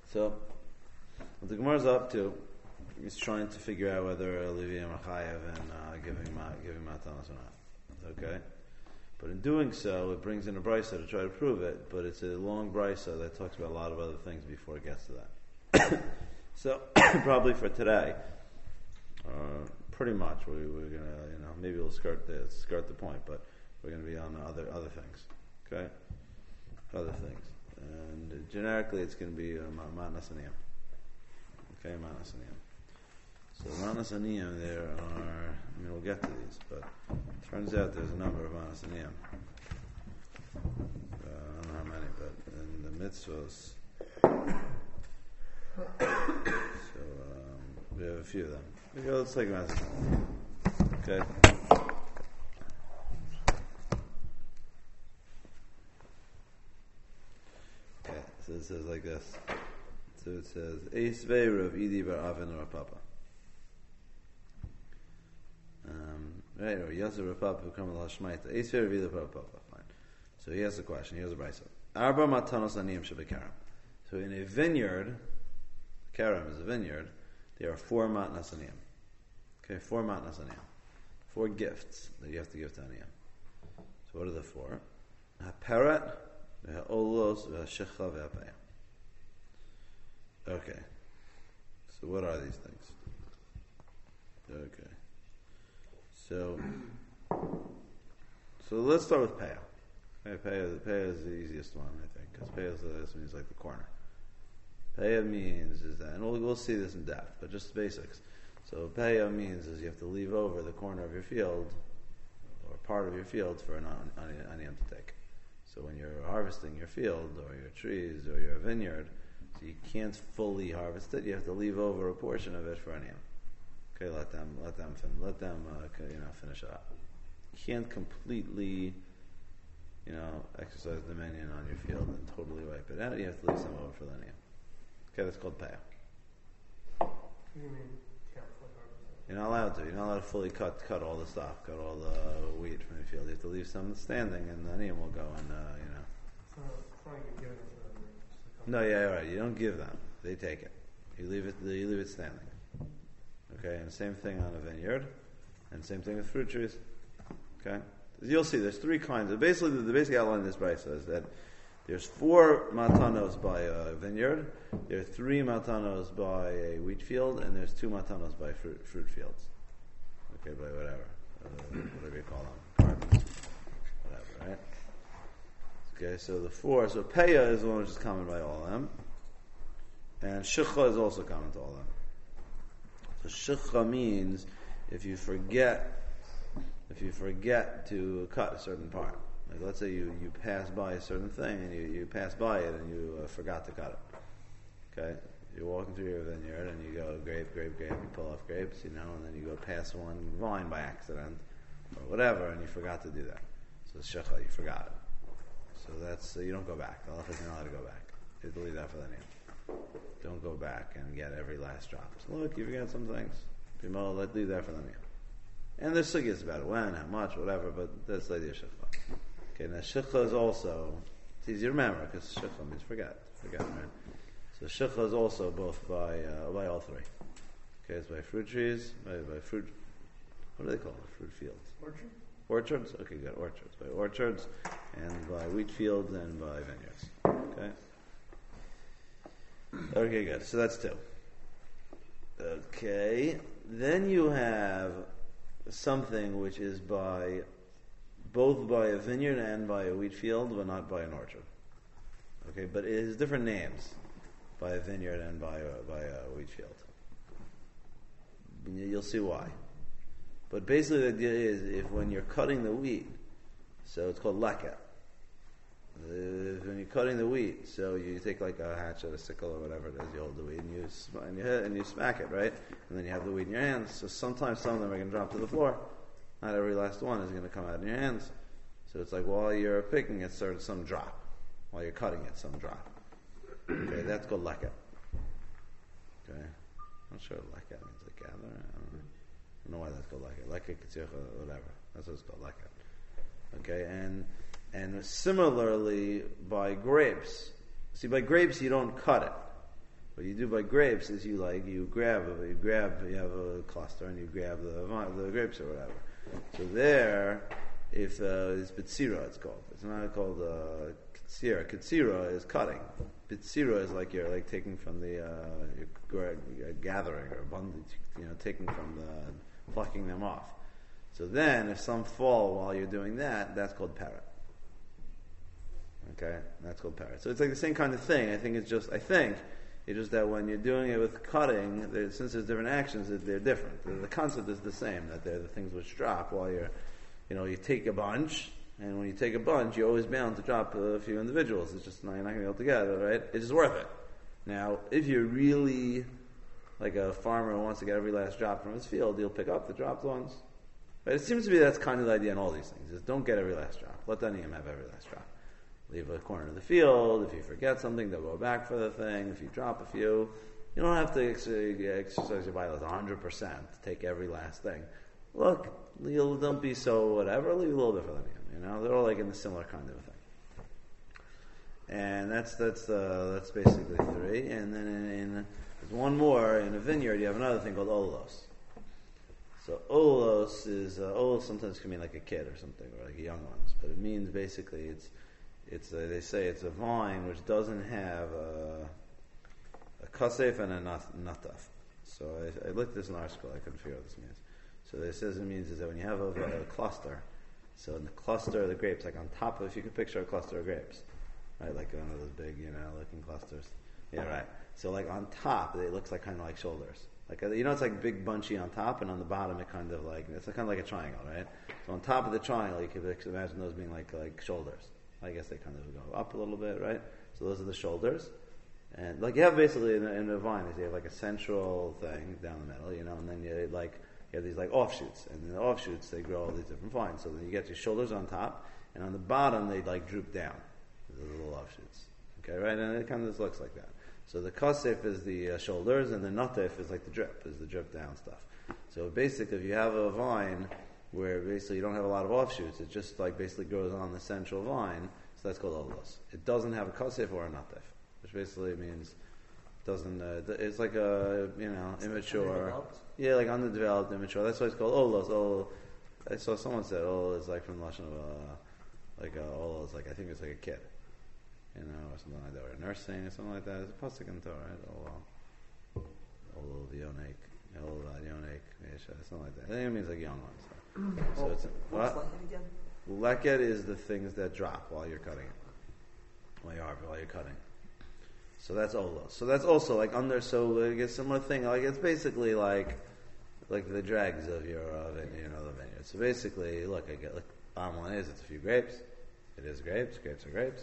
So, what the Gemara is up to is trying to figure out whether Levium are chayav and giving matanos or not. Okay? But in doing so, it brings in a brisa to try to prove it, but it's a long brisa that talks about a lot of other things before it gets to that. So, probably for today, pretty much we're gonna, maybe we'll skirt the point, but we're gonna be on other things. Okay? Other things. And generically it's gonna be matnas aniyim. Okay, matnas aniyim. So matnas aniyim, there are, we'll get to these, but it turns out there's a number of matnas aniyim. I don't know how many, but in the mitzvahs, so we have a few of them. Okay, let's take matnas aniyim. Okay. Okay, so it says like this. So it says, Eis Ve'er of Idi Bar Avin or Papa. Right, or Yasser Rapapa who come with Hashmaita. Eis Ve'er of Idi Bar Papa. Fine. So he has a question. Here's a brisa. Arba Matanos Aniyim Shabakaram. So in a vineyard, Karam is a vineyard, there are 4 matnas aniyim. Okay, 4 matnas aniyim. 4 gifts that you have to give to aniyim. So what are the 4? Ha'peret, ha'olos, ha'shecha, ha'paya. Okay. So what are these things? Okay. So let's start with paya. Okay, paya is the easiest one, I think, because paya means like the corner. Paya means is that, and we'll see this in depth, but just the basics. So paya means is you have to leave over the corner of your field, or part of your field, for an aniyim to take. So when you're harvesting your field, or your trees, or your vineyard, so you can't fully harvest it. You have to leave over a portion of it for aniyim. Okay, let them finish it up. You can't completely, exercise dominion on your field and totally wipe it out. You have to leave some over for the aniyim. Okay, that's called paya. What do you mean can't fully harvest it? You're not allowed to. You're not allowed to fully cut all the stuff, cut all the wheat from your field. You have to leave some standing, and the aniyim will go and It's not like you're giving it to them. No, yeah, right. You don't give them; they take it. You leave it standing. Okay, and same thing on a vineyard, and same thing with fruit trees. Okay, you'll see. There's 3 kinds. Basically, the basic outline of this brisa is that there's 4 matanos by a vineyard, there are 3 matanos by a wheat field, and there's 2 matanos by fruit fields. Okay, by whatever you call them, gardens, whatever, right? Okay, so the 4. So paya is the one which is common by all of them, and shikha is also common to all of them. So shikha means if you forget to cut a certain part. Like let's say you pass by a certain thing and you pass by it and you forgot to cut it. Okay, you're walking through your vineyard and you go grape, you pull off grapes, and then you go past one vine by accident or whatever, and you forgot to do that. So it's shikha, you forgot it. So that's you don't go back. The halacha is not allowed to go back. You have to leave that for the name. Don't go back and get every last drop. So look, you forgot some things. Let's leave that for the name. And there's sugyas about it, when, how much, whatever, but that's the idea of shikha. Okay, now shikha is also, it's easy to remember because shikha means forget, right? So shikha is also both by all 3. Okay, it's by fruit trees, by fruit, what do they call it? Fruit fields. Orchards? Okay, good, orchards. By orchards, and by wheat fields, and by vineyards. Okay? Okay, good. So that's 2. Okay, then you have something which is both by a vineyard and by a wheat field, but not by an orchard. Okay, but it has different names by a vineyard and by a wheat field. You'll see why. But basically the idea is if when you're cutting the wheat, so it's called leket. When you're cutting the wheat, so you take like a hatchet, a sickle, or whatever it is, you hold the wheat and you hit and you smack it, right? And then you have the wheat in your hands. So sometimes some of them are going to drop to the floor. Not every last one is going to come out in your hands. So it's like while you're picking it, some drop. While you're cutting it, some drop. Okay, that's called leket. Okay, I'm not sure what leket means. Like gather. I don't know why that's called leket. Leket, kitzircha, whatever. That's what it's called, leket. Okay, and similarly by grapes. See, by grapes you don't cut it. What you do by grapes is you have a cluster and you grab the grapes or whatever. So there, if it's bitsira, it's called. It's not called katsira. Katsira is cutting. Bitsira is like you're like taking from the gathering or abundance, taking from the plucking them off. So then, if some fall while you're doing that, that's called parrot. Okay, that's called parrot. So it's like the same kind of thing. I think it's just that when you're doing it with cutting, since there's different actions, they're different. The concept is the same, that they're the things which drop while you're, you take a bunch, and when you take a bunch, you're always bound to drop a few individuals. It's just, you're not going to be able to get it, right? It's just worth it. Now, if you're really like a farmer who wants to get every last drop from his field, you'll pick up the dropped ones. But it seems to be that's kind of the idea in all these things, is don't get every last drop. Let the aniyim have every last drop. Leave a corner of the field. If you forget something, they'll go back for the thing. If you drop a few, you don't have to exercise your violence 100% to take every last thing. Look, don't be so whatever. Leave a little bit for them. They're all like in a similar kind of a thing. And that's basically three. And then there's one more in a vineyard. You have another thing called olos. So olos sometimes can mean like a kid or something, or like a young ones, but it means basically they say it's a vine which doesn't have a kasef and a nataf. So I looked at this in an article, I couldn't figure out what this means. So it says it means is that when you have a cluster, so in the cluster of the grapes, like on top of, if you could picture a cluster of grapes, right, like one of those big, looking clusters. Yeah, right. So like on top, it looks like kind of like shoulders. Like it's like big bunchy on top, and on the bottom it kind of like, it's kind of like a triangle, right? So on top of the triangle, you could imagine those being like shoulders. I guess they kind of go up a little bit, right? So those are the shoulders. And like you have basically in a vine, you have like a central thing down the middle, and then you have these like offshoots. And in the offshoots, they grow all these different vines. So then you get your shoulders on top, and on the bottom, they like droop down. The little offshoots. Okay, right? And it kind of just looks like that. So the kasef is the shoulders, and the natef is like the drip down stuff. So basically, if you have a vine where basically you don't have a lot of offshoots, it just like basically grows on the central vine, so that's called olos. It doesn't have a kasef or a natef, which basically means doesn't. It's like a immature, like underdeveloped, immature. That's why it's called olos. I saw someone said olos is like from the lashon of olos, like I think it's like a kid. Or something like that, or nursing, or something like that. It's a pasuk in Torah, right? Ol v'yonek, something like that. I think it means like young ones. So it's what's leket again? Leket is the things that drop while you're cutting it, while you're cutting. So that's olos. So that's also like under. So I guess similar thing. Like it's basically like the dregs of your the vineyard. So basically, look, bottom line is it's a few grapes. It is grapes. Grapes are grapes.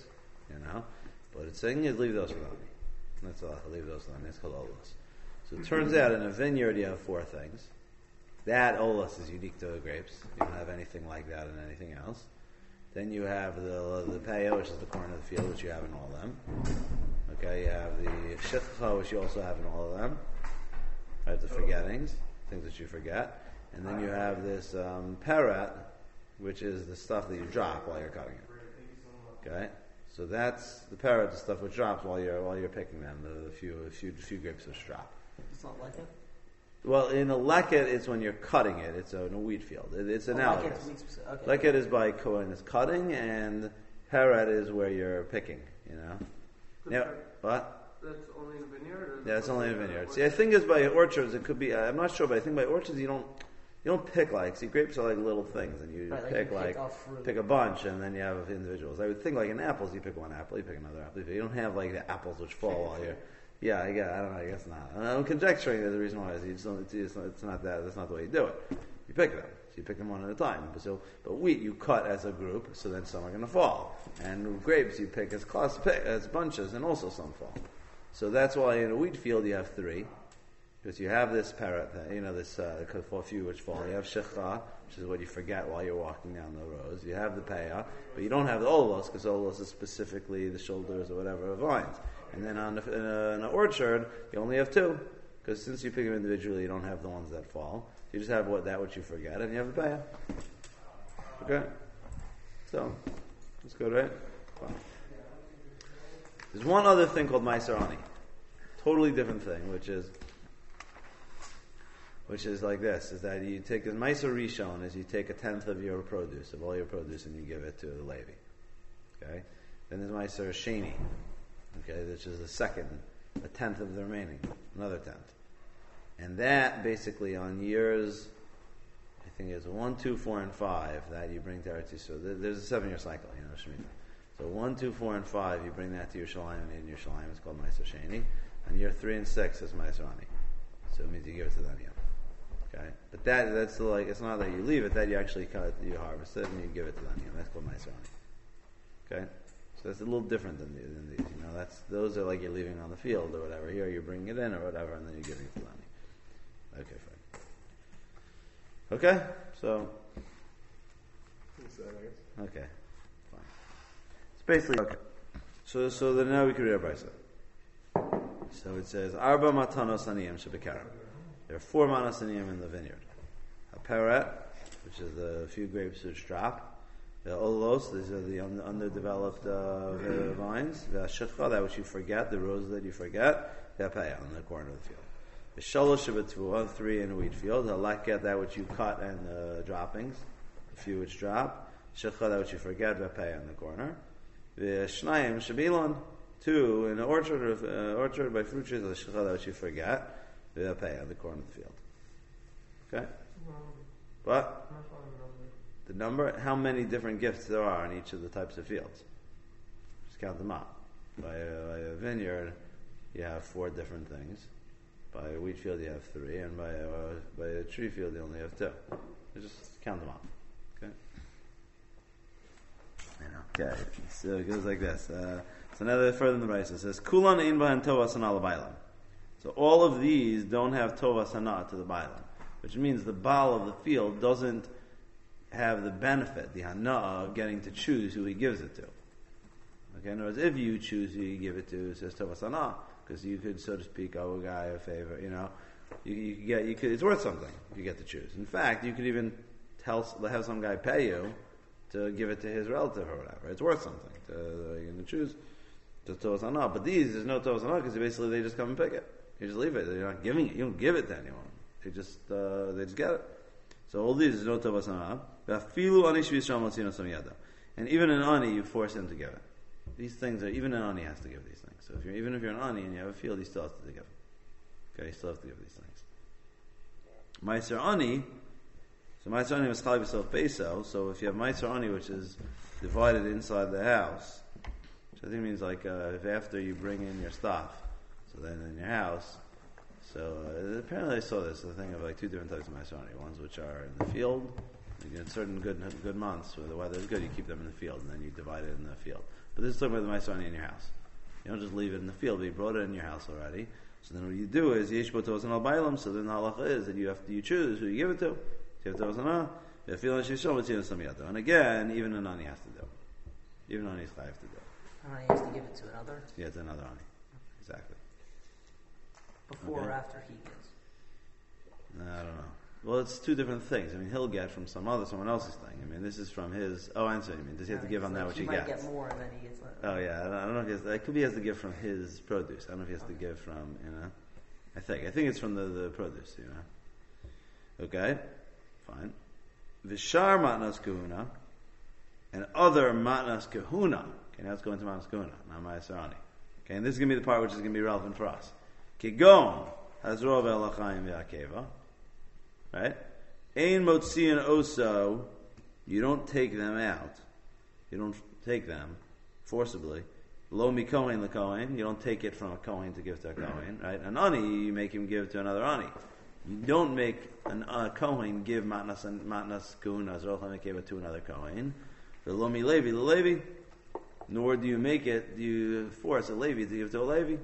But it's saying is leave those for them. That's all. Leave those for them. It's called olos. So it turns out in a vineyard you have four things. That olos is unique to the grapes. You don't have anything like that in anything else. Then you have the peah, which is the corner of the field, which you have in all of them. Okay, you have the shitcha, which you also have in all of them. Right, the forgettings, things that you forget. And then you have this parrot, which is the stuff that you drop while you're cutting it. Okay. So that's the parrot, the stuff which drops while you're picking them. The few grapes which drop. It's not leket? Well, in a leket, it's when you're cutting it. It's in a wheat field. It's analogous. Leket is by Kohen is cutting, and parrot is where you're picking. Yeah. What? That's only in a vineyard? Yeah, it's only in a vineyard. See, I think it's by orchards. It could be. I'm not sure, but I think by orchards you don't pick grapes are like little things, and you pick a bunch, and then you have individuals. I would think like in apples, you pick one apple, you pick another apple. You don't have like the apples which fall while you're. Yeah, I don't know. I guess not. I'm conjecturing that the reason why is it's not that. That's not the way you do it. You pick them. So you pick them one at a time. But wheat you cut as a group, so then some are going to fall. And grapes you pick as bunches, and also some fall. So that's why in a wheat field you have three. Because you have this parrot, this few which fall. You have shechcha, which is what you forget while you're walking down the rows. You have the peah, but you don't have the olos, because olos is specifically the shoulders or whatever of vines. And then in an orchard, you only have two, because since you pick them individually, you don't have the ones that fall. You just have what you forget, and you have the peah. Okay? So, that's good, right? Fine. There's one other thing called Meiser Ani. totally different thing, which is like this: is that you take the Meiser Rishon, is you take 1/10 of your produce, of all your produce, and you give it to the Levi. Okay. Then there's Meiser Sheni, okay, which is a 1/10 of the remaining, another 1/10, and that basically on years, I think it's 1, 2, 4, and 5 that you bring to Eretz Yisrael. There's a 7-year cycle, Shemitah. So 1, 2, 4, and 5 you bring that to Yerushalayim, and in Yerushalayim it's called Meiser Sheni, and year 3 and 6 is Meiser Ani. So it means you give it to them. Okay, but that's like, it's not that you leave it; that you actually you harvest it and you give it to them. That's called Meiser Ani. Okay, so that's a little different than these. Those are like you're leaving on the field or whatever. Here you're bringing it in or whatever, and then you're giving it to them. Okay, fine. Okay, so okay, fine. It's basically okay. So then now we can read our brisa. So it says Arba Matanos Aniyim Shebekarim. There are 4 manas aniyim in the vineyard. A peret, which is the few grapes which drop. The olos, these are the underdeveloped vines. The shitcha, that which you forget, the roses that you forget. The paya, on the corner of the field. The shalosh shebetvua, 3 in a wheat field. The laket, that which you cut and droppings, the few which drop. Shitcha, that which you forget. The paya in the corner. The shnayim shebilon, 2 in an orchard by fruit trees. The shitcha, that which you forget. The pay on the corner of the field. Okay? What? The number? How many different gifts there are in each of the types of fields? Just count them up. By a vineyard, you have 4 different things. By a wheat field, you have 3. And by a tree field, you only have 2. You just count them up. Okay? Okay. So it goes like this. So now further in the Brisa, it says, Kulan ein bahan tovas and alabailam. So all of these don't have tovas hana to the bailam, which means the baal of the field doesn't have the benefit, the hana, of getting to choose who he gives it to. Okay, in other words, if you choose who you give it to, it says tovas hana, because you could, so to speak, owe a guy a favor. You could. It's worth something if you get to choose. In fact, you could even have some guy pay you to give it to his relative or whatever. It's worth something. You're going to choose to tovas hana, but there's no tovas hana because basically they just come and pick it. You just leave it. You're not giving it. You don't give it to anyone. They just get it. So all these is no tovas hana. And even an ani, you force him to give it. These things are, even an ani has to give these things. So even if you're an ani and you have a field, you still have to give. Okay, you still have to give these things. Meiser ani. So Meiser ani was chalav yourself peso. So if you have Meiser ani, which is divided inside the house, which I think means like if after you bring in your stuff. So then in your house, apparently I saw this, the thing of like 2 different types of Maisoni. Ones which are in the field, in certain good months where the weather is good, you keep them in the field, and then you divide it in the field. But this is talking about the Maisoni in your house. You don't just leave it in the field, but you brought it in your house already. So then what you do is, Yesh Botos and Al Bailam, so then the halacha is that you choose who you give it to. You have to and again, even an ani has to do. Even an ani has to do. He has to give it to another? Yeah, it's another ani. Exactly. Before or after he gets? I don't know. Well, it's 2 different things. I mean, he'll get from someone else's thing. I mean, this is from his. Oh, I understand. Does he have to give on that what he gets? He might get more, and then he gets. Oh yeah, I don't know if he has. It could be he has to give from his produce. I don't know if he has to give from. I think it's from the produce. Okay, fine. Vishar matnas kahuna, and other matnas kahuna. Okay, now let's go into matnas kahuna. Not ma'asarani. Okay, and this is going to be the part which is going to be relevant for us. Kigon hazrov elachayim v'akeva, right? Ein motzian oso, you don't take them out. You don't take them forcibly. Lo mi kohen lekohen, you don't take it from a kohen to give to a kohen, right? An ani, you make him give to another ani. You don't make a kohen give matnas kahuna hazrov elachayim to another kohen. Lo mi levi levi. Nor do you force a Levi to give to a Levi.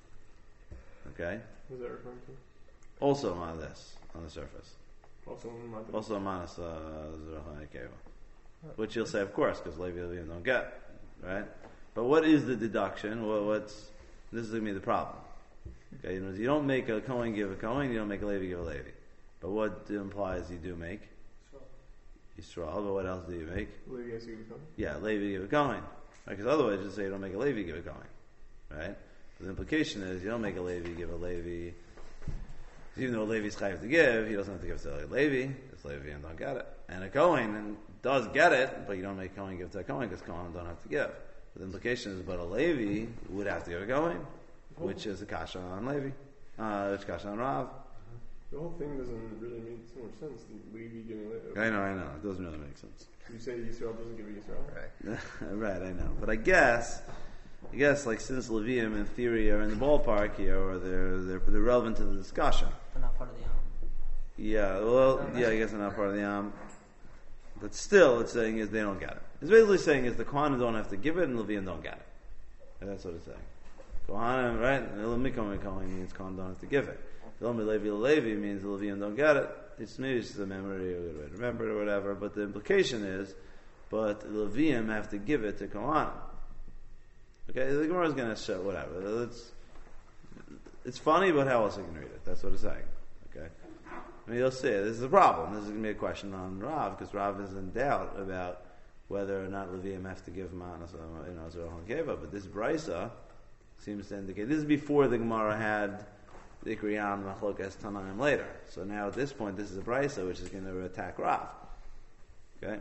Okay? Who's that referring to? Also on this, on the surface. Also Manas Zerachon Ekeva. Which you'll say, of course, because Levi don't get. Right? But what is the deduction? This is going to be the problem. Okay? You don't make a Kohen give a Kohen, you don't make a Levi give a Levi. But what implies you do make? Yisrael. But what else do you make? Levi has to give a Kohen? Yeah, Levi give a Kohen. Because otherwise, you say you don't make a Levi give a Kohen, right? The implication is you don't make a Levi, you give a Levi. Even though a Levi's chayav to give, he doesn't have to give it to a Levi. It's Levi and don't get it. And a Kohen does get it, but you don't make Kohen give it to a Kohen because Kohen don't have to give. But the implication is, but a Levi would have to give a Kohen, which is a kasha on Levi, which kasha on Rav. The whole thing doesn't really make so much sense. Levi giving Levi. I know. It doesn't really make sense. You say Yisrael doesn't give Yisrael. Right. Right, I know. But I guess, like since Levium in theory are in the ballpark here, or they're relevant to the discussion. They're not part of the Am. Yeah, well, I guess they're not part of the Am. But still, it's saying is they don't get it. It's basically saying is the Kohanim don't have to give it, and Levium don't get it. And that's what it's saying. Kohanim, right? Kohanim means Kohanim don't have to give it. Levi means the Levium don't get it. Maybe it's just a memory, or a good way to remember it, or whatever. But the implication is, but the Levium have to give it to Kohanim. Okay, the Gemara is going to show whatever. It's funny, but how else you can read it? That's what it's saying. Okay, I mean you'll see. This is a problem. This is going to be a question on Rav because Rav is in doubt about whether or not Levium have to give Manas, Zerah Geva. But this Brisa seems to indicate this is before the Gemara had the Kriyan Machlokas Tanaim later. So now at this point, this is a Brisa which is going to attack Rav. Okay,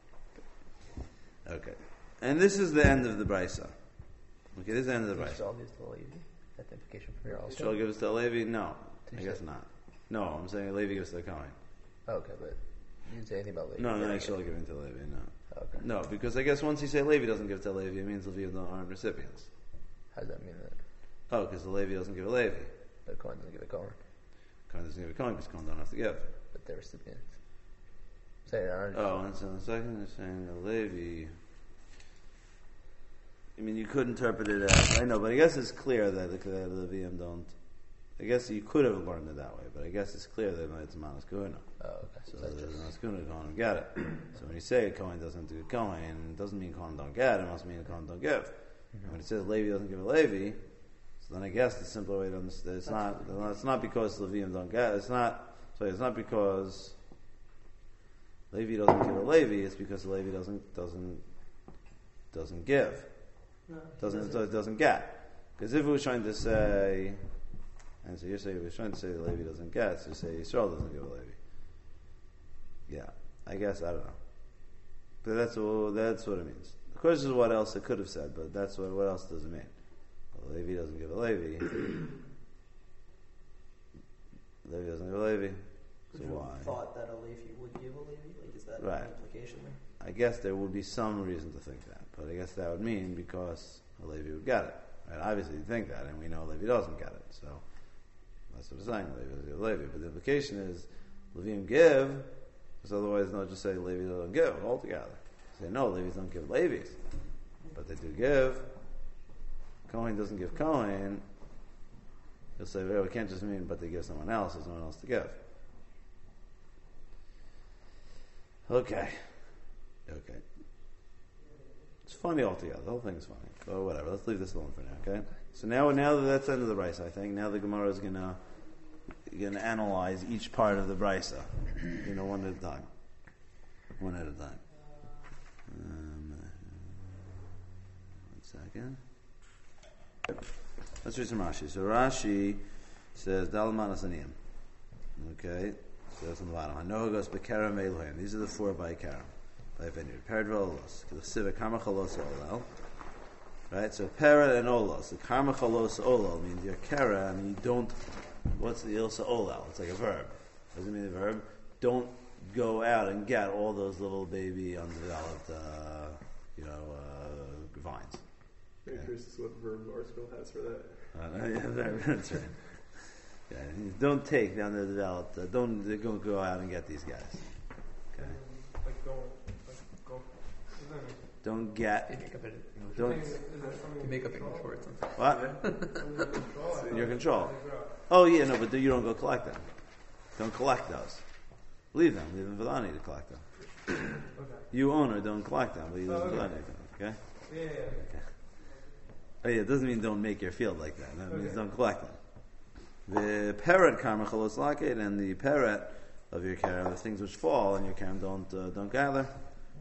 and this is the end of the Brisa. Okay, this is the end of the Brisa. Yisrael gives to Levi. That's the implication from here also. Yisrael gives to Levi? No, I guess not. No, I'm saying Levi gives to the Kohen. Okay, but you didn't say anything about Levi. No, Yisrael giving to Levi. No. Okay. No, because I guess once you say Levi doesn't give to Levi, it means Levi aren't recipients. How does that mean that? Oh, because the Levi doesn't give a Levi. The Kohen doesn't give a Kohen. Kohen doesn't give a Kohen because Kohen don't have to give. But they're recipients. Say it. And so in the second, they're saying the Levi. I mean, you could interpret it as I know, but I guess it's clear that the Levium don't. I guess you could have learned it that way, but I guess it's clear that it's Manas Kahuna. Oh, okay. So there's Manas Kahuna, Kohen get it. So when you say Kohen doesn't do Kohen, it doesn't mean Kohen don't get it. It must mean Kohen don't give. And when it says Levi doesn't give a Levi, so then I guess the simpler way to understand it's not because Levium don't get it. It's not because Levi doesn't give a Levi. It's because the Levi doesn't give. Doesn't get. Because if it was trying to say, and so you're saying it was trying to say the Levi doesn't get, so you say Yisrael doesn't give a Levi. Yeah, I guess I don't know. But that's what it means. The question is what else it could have said, but that's what else does it mean? Well, Levi doesn't give a Levi. Levi doesn't give a Levi. So why? Thought that a Levi would give a Levi? Like, is that Right. the implication there? I guess there would be some reason to think that, but I guess that would mean because a Levi would get it. Right? Obviously, you think that, and we know Levi doesn't get it. So that's what it's saying. Levi doesn't give a Levi, but the implication is Levium give, because otherwise, they'll just say Levi doesn't give altogether. Say no, Levies don't give Levies, but they do give. Kohen doesn't give Kohen. You'll say, well, it can't just mean, but they give someone else. There's no one else to give. Okay. It's funny altogether. The whole thing is funny. But whatever. Let's leave this alone for now. Okay. So now that that's the end of the brisa, I think. Now the Gemara is gonna analyze each part of the brisa, one at a time. One at a time. 1 second. Let's read some Rashi. So Rashi says Dalman Asaniyim. Okay. So that's on the bottom. Hanoah goes Bekerem Elohim. These are the 4 by Kerem. By Vineyard. Pered Olos. The Siva Karmachalos Olel. Right? So Pered and Olos. The Karmachalos Olel means you're Kerem, you don't. What's the Ilsa Olel? It's like a verb. What does it mean a verb? Don't go out and get all those little baby undeveloped vines. Very curious to see what verb article has for that. That's right. Yeah, don't take the underdeveloped. Don't go out and get these guys. Okay. Go. Don't get. You make up English. Don't. You make up English words. What? In your control. Oh yeah, no, but you don't go collect them. Don't collect those. Leave them for Lani to collect them. Okay. You owner, don't collect them, but you leave them for Lani. Okay. Yeah. Oh yeah, it doesn't mean don't make your field like that. That means don't collect them. The parrot karma chalos lakit, and the parrot of your karam, the things which fall in your karam, don't gather.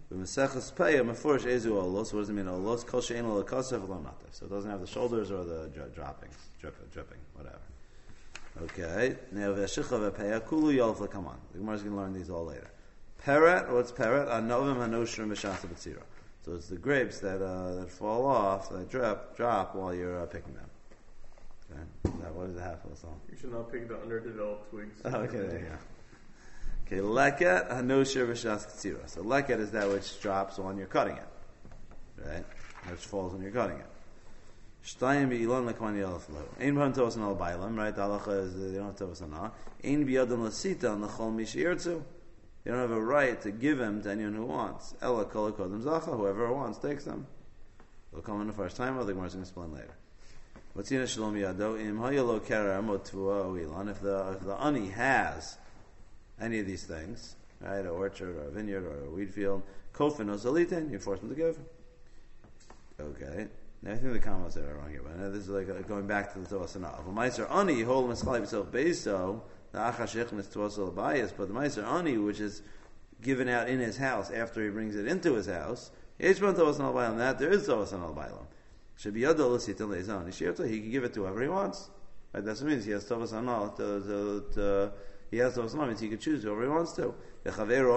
B'meseches peya mefurish ezu olos. What does it mean olos? Kol she'en lo l'kasev lo natev. So it doesn't have the shoulders or the dripping, whatever. Okay. Now v'shicha v'peya kulu yolf l'kaman. The Gemara is going to learn these all later. Peret. What's peret? Anovim hanoshrim b'shasa b'tzira. So it's the grapes that fall off, that drop while you're picking them. Okay. What does the half of the song? You should not pick the underdeveloped twigs. Okay, there you go. Okay, leket hanosher v'shas k'tzira. So leket is that which drops when you're cutting it, right? Which falls when you're cutting it. Shtayim bi'ilon lekman yelef lo. Ein b'han tovas an al bailam, right? The halacha is they don't have tovas an al. Ein b'yadam l'sita an l'chol mishirtzu. You don't have a right to give them to anyone who wants. Ella kol kodem zacha. Whoever wants takes them. They'll come in the first time, or the Gemara is going to explain later. What's in shalom yado? Im hayalo kerem o tvua o ilan. If the ani has any of these things, right, an orchard or a vineyard or a wheat field, kofin or zalitin, you force them to give. Okay. Now I think the comments are wrong here, but this is like going back to the Torah Sanah. If a meiser ani hold mischalei himself beiso, the achashich is Torah bias, but the meiser ani, which is given out in his house after he brings it into his house, yeshban Torah Sanah bailam. That there is Torah Sanah bailam. Should be yado l'sitin leizan. He can give it to whoever he wants. Right? That's what it means. He has Torah Sanah he has those moments, he could choose whoever he wants to. The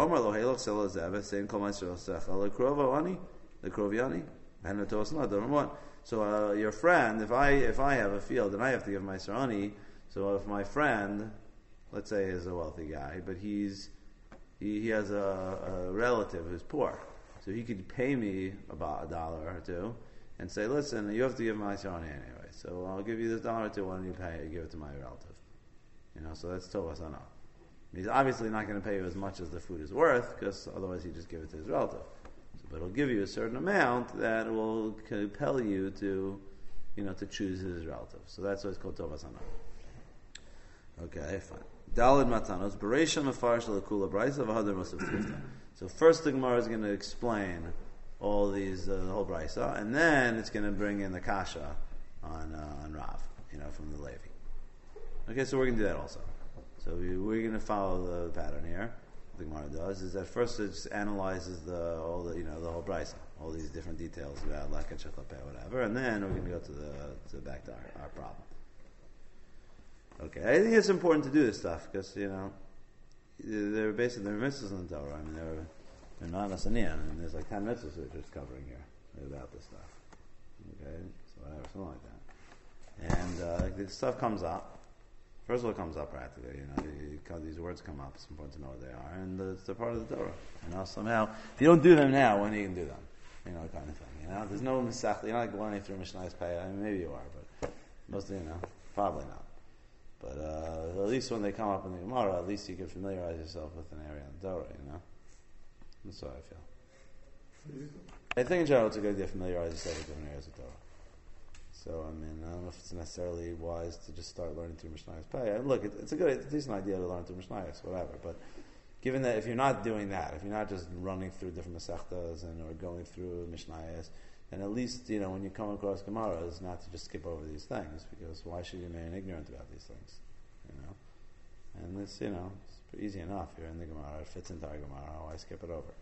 So your friend, if I have a field and I have to give my sarani, so if my friend, let's say, is a wealthy guy, but he has a relative who's poor, so he could pay me about $1 or $2 and say, listen, you have to give my sarani anyway, so I'll give you this $1 or $2. Why don't you give it to my relative? So that's Tovas Anah. He's obviously not going to pay you as much as the food is worth, because otherwise he'd just give it to his relative. But it'll give you a certain amount that will compel you to choose his relative. So that's why it's called Tovas Anah. Okay, fine. Dalid Matanos, Bereisha Mefarish L'Kula Brisa V'Hadar Musaf Tifta. So first the Gemara is going to explain all these, the whole Brisa, and then it's going to bring in the Kasha on Rav, from the Levi. Okay, so we're going to do that also. So we're going to follow the pattern here. What the Gemara does is that first it just analyzes the whole brisa, all these different details about leket shechlapeh, whatever, and then we're going to go to back to our problem. Okay, I think it's important to do this stuff because they're basically mitzvahs in the Torah. I mean they're not a saniya, and there's like 10 mitzvahs we're just covering here about this stuff. Okay, so whatever, something like that, and this stuff comes up. First of all, it comes up practically. These words come up. It's important to know what they are, and it's a part of the Torah. Somehow, if you don't do them now, when are you going to do them? Kind of thing. There's no misach. You're not like learning through Mishnah's Pei. I mean, maybe you are, but mostly, probably not. But at least when they come up in the Gemara, at least you can familiarize yourself with an area in the Torah. That's how I feel. I think in general, it's a good idea to familiarize yourself with different areas of Torah. So, I don't know if it's necessarily wise to just start learning through Mishnayos Pei. Look, it's a decent idea to learn through Mishnayos, whatever. But given that if you're not doing that, if you're not just running through different Masechtas or going through Mishnayos, then at least, when you come across Gemaras, not to just skip over these things, because why should you remain ignorant about these things? And it's, it's easy enough. You're in the Gemara, it fits into our Gemara, why skip it over?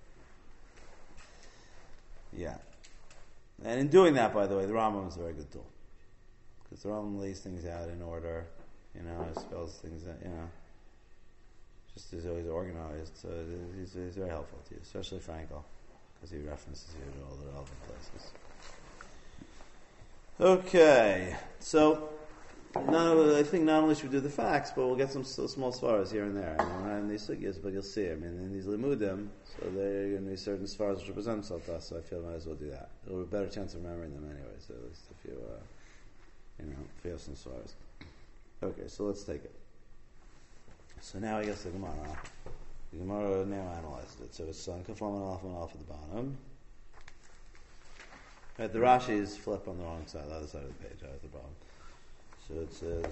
Yeah. And in doing that, by the way, the Rambam is a very good tool. Because the Rambam lays things out in order, spells things out, just is always organized. So he's very helpful to you, especially Frankel, because he references you to all the relevant places. Okay, so I think not only should we do the facts, but we'll get some small svaras here and there. And these sugyas, but you'll see. In these limudim, so there are going to be certain svaras which represent themselves to us. So I feel I might as well do that. It'll be a better chance of remembering them anyway. So at least if you have some svaras. Okay, so let's take it. So now I guess the Gemara now analyzed it. So it's kafam and alpha at the bottom. Right, the Rashi is flip on the wrong side, the other side of the page, right at the bottom. So it says,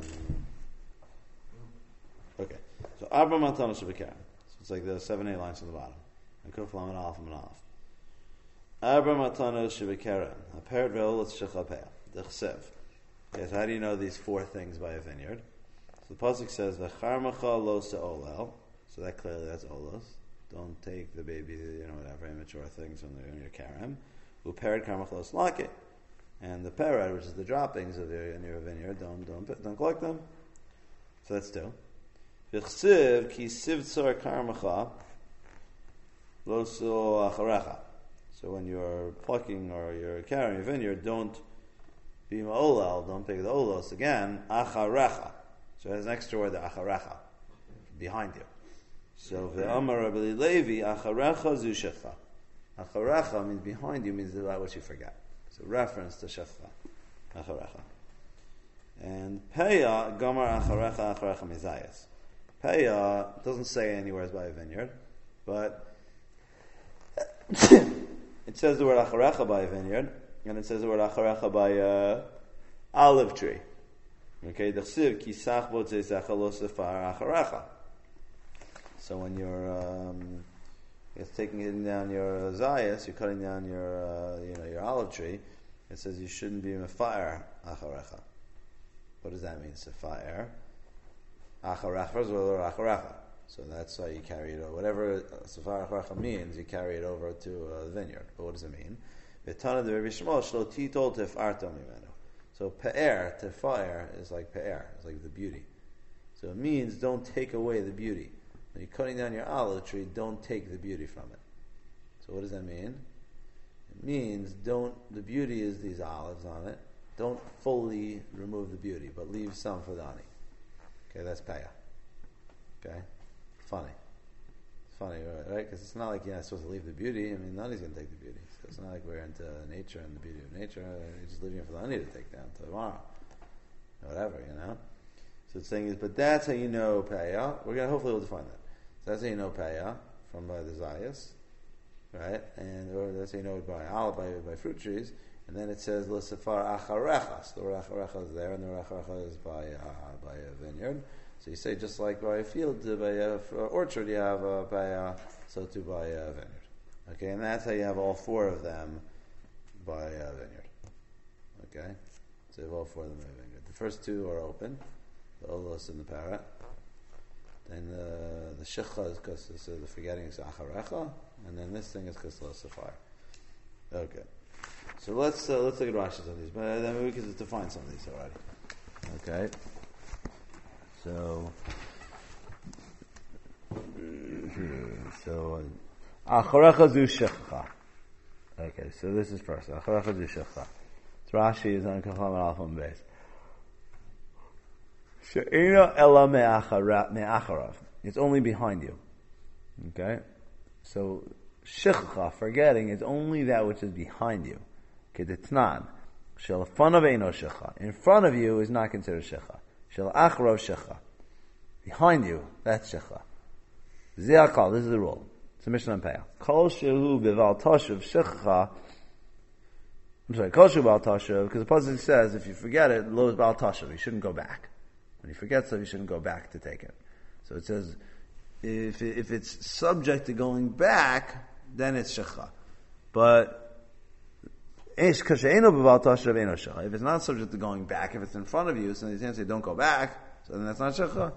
okay. So Arba Matana Shabakar. So it's like the 7-8 lines on the bottom. And Kuflam and Alf and Alf. Arba Matana Shabakar. A paired veil, let's shechlapeh. The chsev. Okay, so how do you know these 4 things by a vineyard? So the pasuk says, V'charmacha lo se'olel. So that clearly that's olos. Don't take the baby, whatever immature things when you're carrying him. Upered karmachlos lake, and the pered, which is the droppings in your vineyard, don't collect them. So that's 2. V'chsiv ki sivtzar karmacha loso acharecha. So when you're plucking or you're carrying a vineyard, don't be ma'olal, don't pick the olos again, acharecha. So it has an extra word, the acharecha, behind you. So the Amar Rabbi Levi, acharecha zu shecha. Acharecha means behind you, means that what you forget. It's a reference to shecha, acharecha. And peya, gamar acharecha mizayas. Peya doesn't say anywhere by a vineyard, but it says the word acharecha by a vineyard, and it says the word acharecha by a olive tree. Okay, dechsiv kisach bo tzeisach lo sefar acharecha. So when you're taking down your zayas, you're cutting down your olive tree. It says you shouldn't be mefaer acharecha. What does that mean? Sefaer acharecha or acharecha. So that's why you carry it over. Whatever sefaer acharecha means, you carry it over to a vineyard. But what does it mean? V'tana de Rabbi Shmuel shlo titol tefarto mimenu. So pe'er, tefaer, is like pe'er, it's like the beauty. So it means don't take away the beauty. When you're cutting down your olive tree, don't take the beauty from it. So what does that mean? It means the beauty is these olives on it. Don't fully remove the beauty, but leave some for Dani. Okay, that's pe'er. Okay? Funny. It's funny, right? Because it's not like you're not supposed to leave the beauty. I mean, Nani's going to take the beauty. So it's not like we're into nature and the beauty of nature. You're just leaving it for the Nani to take down to tomorrow. Whatever, So the thing is, but that's how you know Pe'ah. Hopefully we'll define that. So that's how you know Pe'ah, from by the Zayas. Right? Or that's how you know it by fruit trees. And then it says, L'sefar acharecha. So the word acharecha is there, and the word acharecha is by a vineyard. So you say just like by a field, by an orchard, you have by so too by a vineyard. Okay, and that's how you have all 4 of them by a vineyard. Okay, so you have all 4 of them by a vineyard. The first 2 are open, the olos and the parrot. Then the shecha is because the forgetting is acharecha, and then this thing is kislo safar. Okay, so let's look at Rashi's on these, but then we can define some of these already. Okay. So acharecha zu shecha. Okay, so this is first. Acharecha zu shecha. Rashi is on Kafam Alpha and Beis. She'ina ela me'acharav. It's only behind you. Okay, so shecha, forgetting, is only that which is behind you. Okay, Ketitnan. Shel fanav eino shecha. In front of you is not considered shecha. Shel acharav shecha. Behind you, that's shecha. Ziakal, this is the rule. It's a Mishnah and Peah. Kol shehu beval tashuv shecha. I'm sorry, kol shehu beval tashuv, because the pasuk says if you forget it, lo is beval tashuv. You shouldn't go back. When you forget stuff, you shouldn't go back to take it. So it says if it's subject to going back, then it's shecha. But if it's not subject to going back, if it's in front of you, so you can't say don't go back, so then that's not shecha.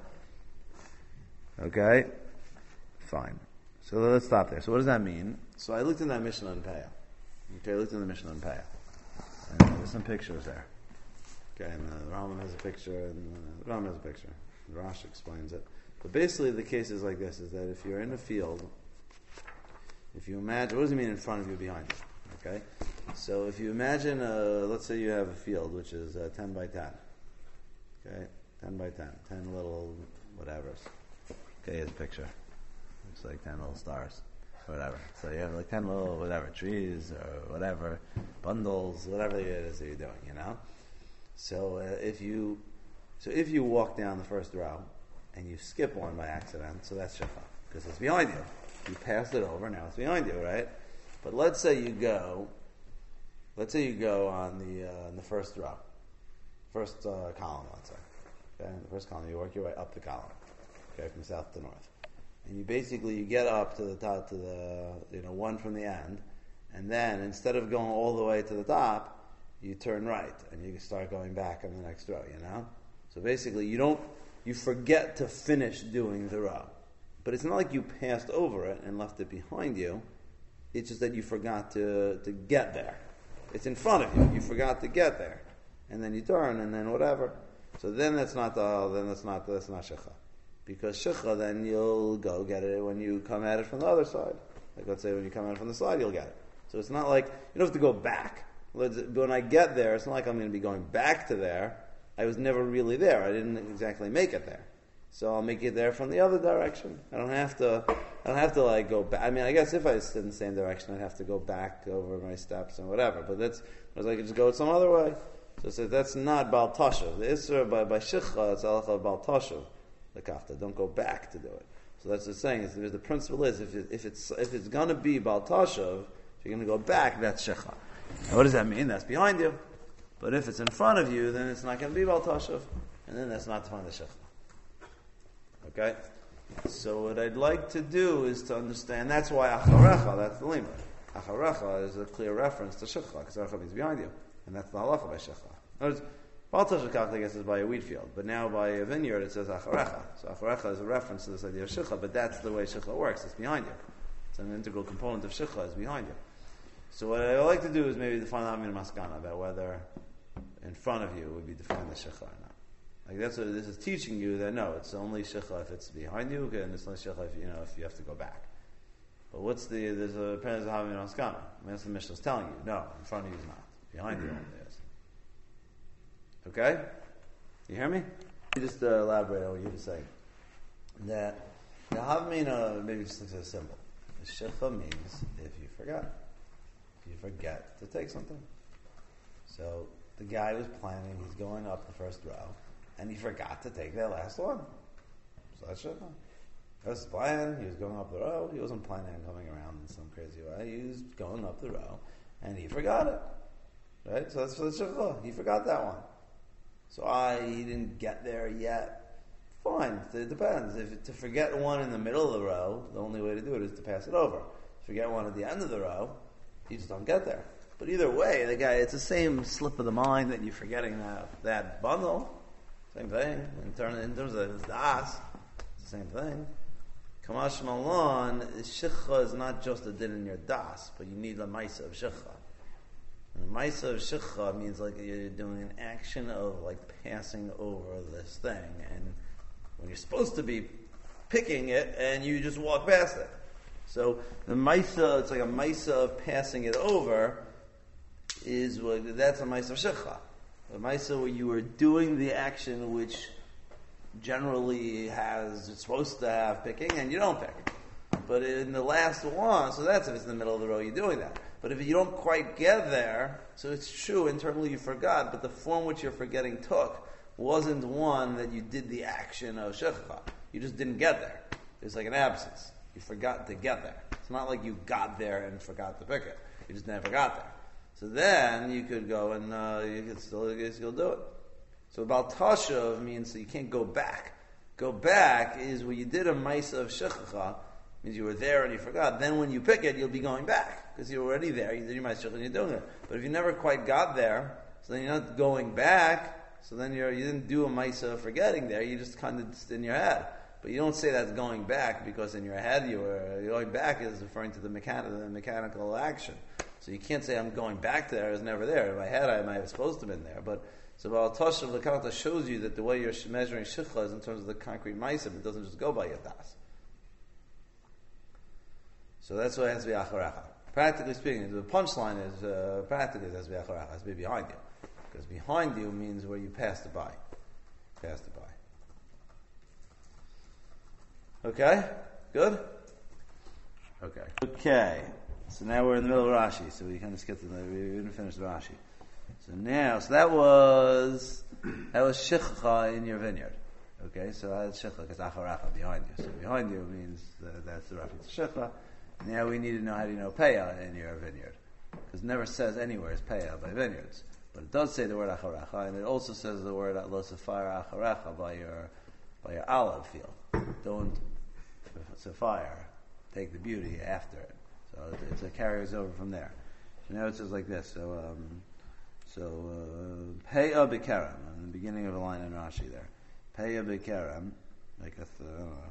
Okay? Fine. So let's stop there. So what does that mean? So I looked in that Mishnah and Peah. Okay, I looked in the Mishnah and Peah. And there's some pictures there. Okay, and the Rambam has a picture, and the Rambam has a picture. The Rashi explains it. But basically the case is like this, is that if you're in a field, if you imagine, what does it mean in front of you, behind you? Okay? So if you imagine, let's say you have a field which is 10 by 10. Okay? 10 by 10. 10 little whatevers. Okay, here's a picture. Looks like 10 little stars. Or whatever. So you have like 10 little whatever, trees or whatever, bundles, whatever it is that you're doing, So if you walk down the first row and you skip one by accident, so that's shecha, because it's behind you. You passed it over, now it's behind you, right? But let's say you go on the first row, first column, let's say. Okay, in the first column, you work your way up the column, okay, from south to north, and you get up to the top, to the one from the end, and then instead of going all the way to the top, you turn right and you start going back on the next row. So basically, you forget to finish doing the row. But it's not like you passed over it and left it behind you. It's just that you forgot to get there. It's in front of you. You forgot to get there, and then you turn, and then whatever. So then that's not shikha, because shikha then you'll go get it when you come at it from the other side. Like let's say when you come at it from the side, you'll get it. So it's not like you don't have to go back. But when I get there, it's not like I'm going to be going back to there. I was never really there. I didn't exactly make it there. So I'll make it there from the other direction. I don't have to like go back. I mean, I guess if I stood in the same direction, I'd have to go back over my steps and whatever. But I was like, just go some other way. So it says that's not Baal Tashav. The Isra by Shikha, it's Halacha Baal Tashav, the Kafta. Don't go back to do it. So that's what it's saying. The principle is, if it's going to be Baal Tashav, if you're going to go back, that's Shikha. Now what does that mean? That's behind you. But if it's in front of you, then it's not going to be Baal Tashav. And then that's not to find the Shikha. Okay? So what I'd like to do is to understand, that's why Acharecha, that's the limit. Acharecha is a clear reference to Shikha, because Acharecha means behind you. And that's the halacha by Shikha. In other words, Baal Tashav, I guess, is by a wheat field. But now by a vineyard, it says Acharecha. So Acharecha is a reference to this idea of Shikha, but that's the way Shikha works. It's behind you. It's an integral component of Shikha, is behind you. So what I would like to do is maybe define out min maskana, about whether in front of you would be defined as Shikha or not. Like that's what this is teaching you, that no, it's only shikha if it's behind you, and it's only shikha if you have to go back. But there's a apparently a having askana. That's the Mishnah is telling you. No, in front of you is not. Behind you only is. Okay? You hear me? Just elaborate on what you were saying. That the havmina, maybe just looks at a symbol. The shikha means if you forgot. If you forget to take something. So the guy was planning, he's going up the first row, and he forgot to take that last one. So that's shikha. That was his plan. He was going up the row. He wasn't planning on coming around in some crazy way. He was going up the row, and he forgot it. Right? So that's for the shikha. He forgot that one. So he didn't get there yet. Fine. It depends. If to forget one in the middle of the row, the only way to do it is to pass it over. Forget one at the end of the row, you just don't get there. But either way, it's the same slip of the mind that you're forgetting that bundle. Same thing. In terms of his das, it's the same thing. Kamash Malon, shikha is not just a din in your das, but you need a maisa of shikha. And a maisa of shikha means like you're doing an action of like passing over this thing, and when you're supposed to be picking it, and you just walk past it. So the maisa, it's like a maisa of passing it over, that's a maisa of shikha. The maisa where you are doing the action which generally it's supposed to have picking, and you don't pick. But in the last one, so that's if it's in the middle of the row, you're doing that. But if you don't quite get there, so it's true, internally you forgot, but the form which you're forgetting took wasn't one that you did the action of shikha. You just didn't get there. It's like an absence. You forgot to get there. It's not like you got there and forgot to pick it. You just never got there. So then you could go and you could still do it. So Baal Tashav means that you can't go back. Go back is where you did a maisa of shikha, means you were there and you forgot. Then when you pick it, you'll be going back because you're already there. You did your maisa and you're doing it. But if you never quite got there, so then you're not going back. So then you didn't do a maisa of forgetting there. You just kind of just in your head. But you don't say that's going back because in your head going back is referring to the mechanical action. So you can't say I'm going back there. I was never there. In my head, I might have supposed to have been there. But so Baal Tashav L'Kanta shows you that the way you're measuring shikha is in terms of the concrete ma'asim. It doesn't just go by your das. So that's why it has to be acharecha. Practically speaking, the punchline is practically it has to be acharecha. It has to be behind you, because behind you means where you passed it by. Passed it by. Okay, good. Okay. So now we're in the middle of Rashi. So we kind of skipped we didn't finish Rashi. So that was shikha in your vineyard. Okay, so that's shikha because acharecha behind you. So behind you means that's the reference to shikha. Now we need to know how do you know peah in your vineyard, because it never says anywhere is peah by vineyards, but it does say the word acharecha, and it also says the word lo safire acharecha by your olive field. Don't safire, take the beauty after it. So it carries over from there. So now it says like this. So peah bekerem, in the beginning of a line in Rashi there. Peah bekerem, like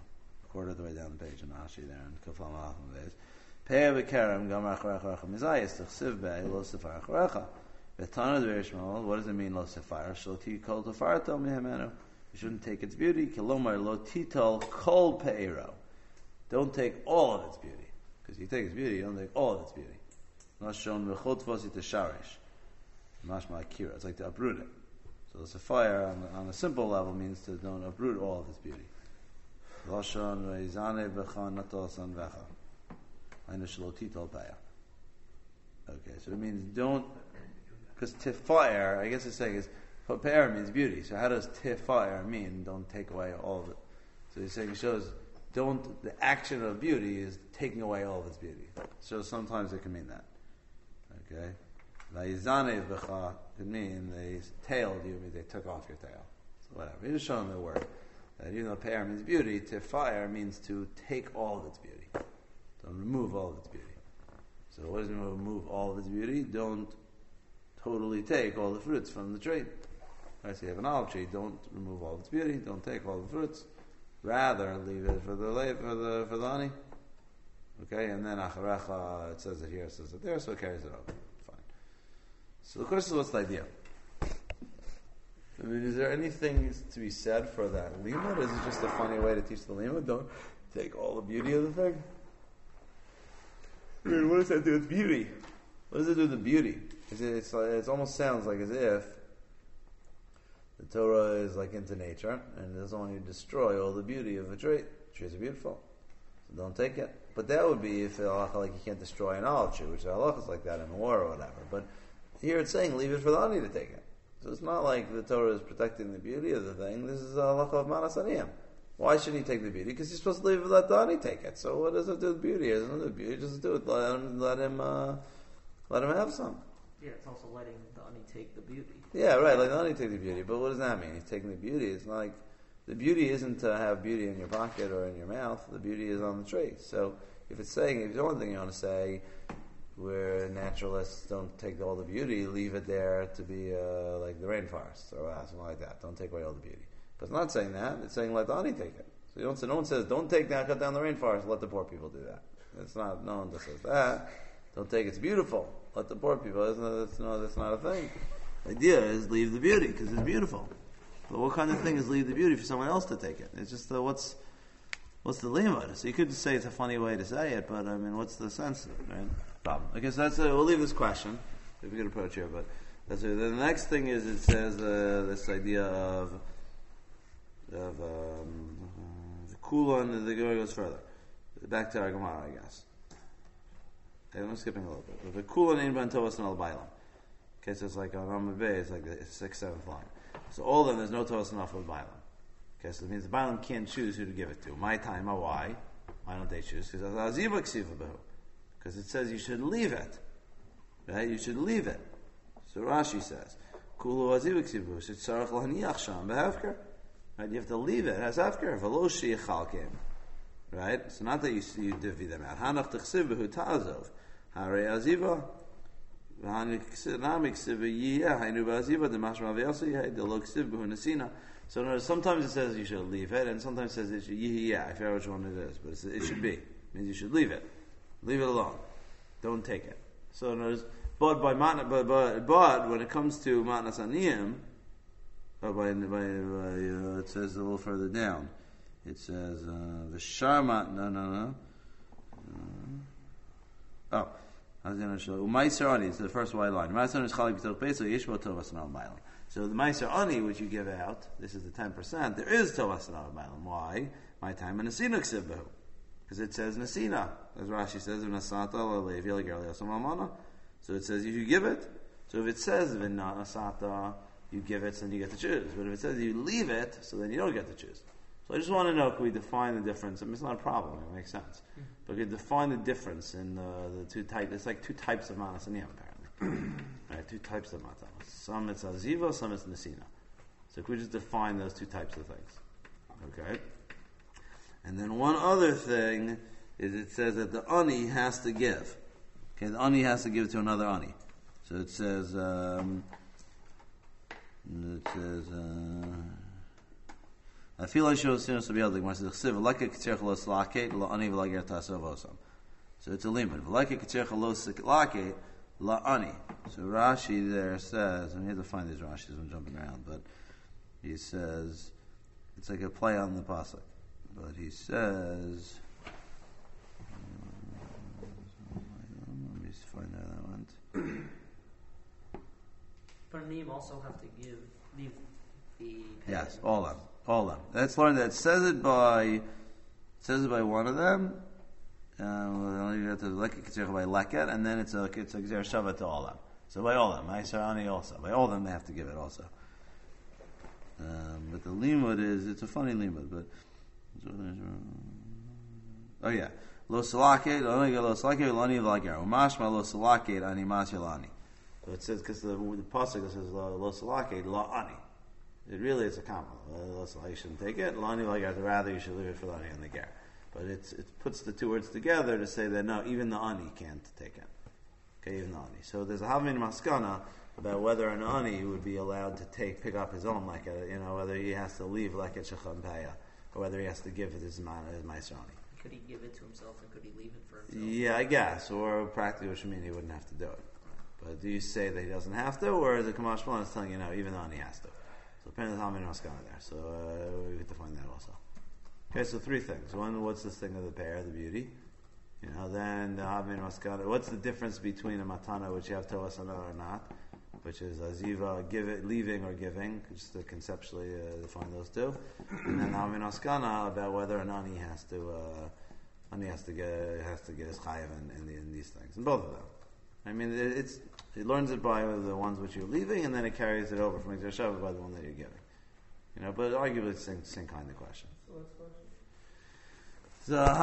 quarter of the way down the page in Rashi there in Kufal Malachim Beis. Pe'er v'kerem gamar acharecha recha mizayis t'chsiv be'ei lo sefar acharecha. V'tana d'v'yishmal, what does it mean lo sefar? Shlo ti kol tefarto mihemenu. You shouldn't take its beauty. Kilomar lo titol kol pe'ero. Don't take all of its beauty. Because you take its beauty, you don't take all of its beauty. Nashon v'chot vosi t'sharish. Mashma akira. It's like to uproot it. So the sapphire on a simple level means to don't uproot all of its beauty. Lashon reizane v'chan natosan v'cha. Ainu shelo titol paya. Okay, so it means don't, because tifire, I guess it's saying is, pe'er means beauty. So how does tifire mean don't take away all of it? So he's saying it shows the action of beauty is taking away all of its beauty. So sometimes it can mean that. Okay? Laizane v'cha could mean they tailed you, means they took off your tail. So whatever. You're just showing the word. That even though pe'er means beauty, tifire means to take all of its beauty. Don't remove all of its beauty. So what does it mean remove all of its beauty? Don't totally take all the fruits from the tree. Right, so you have an olive tree, don't remove all of its beauty, don't take all the fruits. Rather, leave it for the honey. Okay, and then acharecha, it says it here, it says it there, so it carries it over. Fine. So the question is, what's the idea? I mean, is there anything to be said for that limud? Is it just a funny way to teach the limud? Don't take all the beauty of the thing? I mean, what does that do with beauty? What does it do with the beauty? It almost sounds like as if the Torah is like into nature and doesn't want you to destroy all the beauty of a tree. Trees are beautiful, so don't take it. But that would be if halacha like you can't destroy an olive tree, which the halacha is like that in war or whatever. But here it's saying leave it for the honey to take it. So it's not like the Torah is protecting the beauty of the thing. This is a halacha of manas aniyim. Why should he take the beauty? Because he's supposed to leave it, let the honey take it. So what does it do with beauty? It doesn't do with beauty. Just do it. Let him have some. Yeah, it's also letting the honey take the beauty. Yeah, right. Let the honey take the beauty. But what does that mean? He's taking the beauty. It's not like the beauty isn't to have beauty in your pocket or in your mouth. The beauty is on the tree. So if the only thing you want to say, where naturalists don't take all the beauty, leave it there to be like the rainforest or something like that. Don't take away all the beauty. But it's not saying that. It's saying let the honey take it. So no one says don't cut down the rainforest. Let the poor people do that. It's not. No one says that. Don't take it's beautiful. Let the poor people. That's not a thing. The idea is leave the beauty because it's beautiful. But what kind of thing is leave the beauty for someone else to take it? It's just what's the limud? So you could say it's a funny way to say it, but I mean, what's the sense of it, right? Problem. Okay, so we'll leave this question. If we can approach here, but that's it. The next thing is it says this idea of the kula, and the Gemara goes further. Back to our Gemara, I guess. Okay, I'm skipping a little bit. The kula named Tovas and al-Bailam. Okay, so it's like on Ramah Bay, it's like the 6th, 7th line. So all of them, there's no Tovas enough of Bailam. Okay, so it means the Bailam can't choose who to give it to. My time, my why? Why don't they choose? Because it says you should leave it. Right? You should leave it. So Rashi says, Kulu aziva ksivu, shetzarach lahaniach sham behafker. Right? You have to leave it as afker. V'lo sheyichalkim. Right? So not that you divvy them out. Hanach t'chsiv behu ta'azov. Harei aziva. V'hanik ksiv yiyah. Hainu ba'aziva. Demashma v'yasa yihai. Delo ksiv behu nesina. So notice, sometimes it says you should leave it, and sometimes it says it should yiyah. I forget which one it is, but it should be. It means you should leave it. Leave it alone. Don't take it. So notice, but when it comes to matnas aniyim, it says a little further down. It says the sharmat no. Umaiser ani. It's the first white line. Umaiser is chalik b'toch beis yishbo tovas and al-bailam. So the maiser ani, which you give out, this is the 10%. There is tovas and al-bailam. Why? My time in nesina ksiv behu. Because it says nesina, as Rashi says, v'nasata l'levi l'ger l'yasam almana. So it says you give it. So if it says v'nasata, you give it, so then you get to choose. But if it says you leave it, so then you don't get to choose. So I just want to know, can we define the difference? I mean, it's not a problem, it makes sense. But we can define the difference in the two types. It's like two types of manas aniyim, apparently. Right, two types of manas. Some it's aziva, some it's nesina. So can we just define those two types of things? Okay? And then one other thing is it says that the ani has to give. Okay, the ani has to give to another ani. So it says, I feel like shows sinus to be able to like ketzercha lo slaket la ani v'lager tasov osam. So it's a limit. V'lake ketzercha lo slaket la ani. So Rashi there says, and we have to find these Rashis. I'm jumping around, but he says it's like a play on the pasuk. But he says, let me find out that one. But Anim also have to leave the Yes, all of them. Let's learn that. It says it by one of them. You have to leket by leket, and then it's a gzer shava to all of them. So by all of them, Ma'aser also. By all of them, they have to give it also. But the limud it's a funny limud, but oh yeah, lo salaket, lo salaket, lo ani v'lager. Umashma lo salaket ani mas yelani. So it says because the pasuk says lo salaket lo ani. It really is a compliment. You shouldn't take it. Lo ani v'lager. Rather, you should leave it for the ani and the ger. But it puts the two words together to say that no, even the ani can't take it. Okay, even the ani. So there's a havmin maskana about whether an ani would be allowed to pick up his own leket, whether he has to leave leket shecham paya, or whether he has to give it his ma'aser ani. Could he give it to himself, and could he leave it for himself? Yeah, I guess. Or practically, which would mean he wouldn't have to do it. But do you say that he doesn't have to, or is the Kamash Malan is telling you no, even the ani has to? So depends on havmin maskana there. So we have to find that also. Okay, so three things. One, what's this thing of the pair, the beauty? Then the havmin maskana. What's the difference between a matana, which you have toasana or not, which is aziva, leaving or giving, just to conceptually define those two, and then havmin maskana about whether an ani has to get his chayav in these things, in both of them. I mean, it learns it by the ones which you're leaving, and then it carries it over from Exer Shabbat by the one that you're giving. But arguably it's the same kind of question. So let's question. So